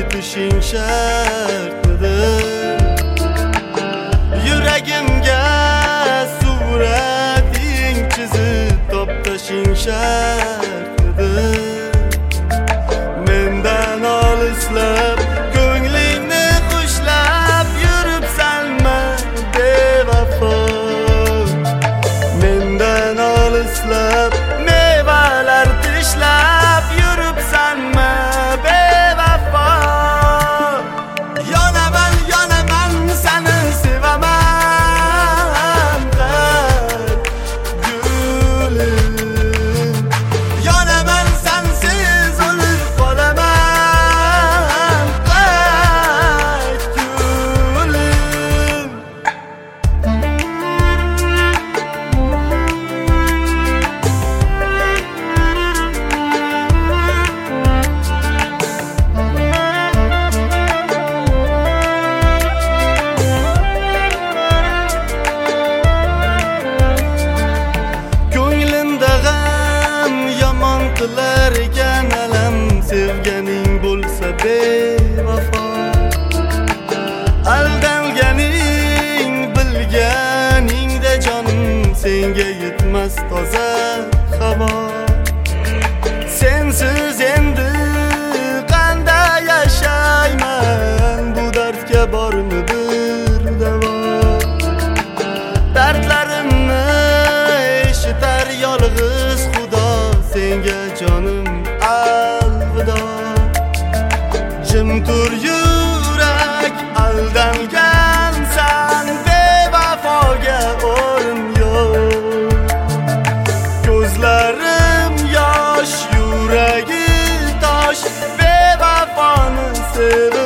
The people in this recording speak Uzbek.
o'tishing shartmidir? Yuragimga surating chizib toptashing shartmidir? Mendan olislab ko'nglingni xushlab yuribsanmi bevafo? Mendan olislab mevalar tishlab yuribsanmi bevafo? Yonaman, yonaman, seni sevaman qalb gulim. Yonaman, sensiz o'lib qolaman qalb gulim. Ko'nglimda g'am yomon qilar ekan alam, sevganing bo'lsa bevafo. Aldanganing bilganingda jonim, senga yetmas toza havo. Sensiz endi qanday yashayman, bu dardga bormi bir davo? Dardlarimni eshitar yolg'iz Xudo, senga jonim alvido. Jim tur yurak, aldangansan, bevafoga o'rin yo'q. Ko'zlarim yosh, yuragi tosh, bevafoni sev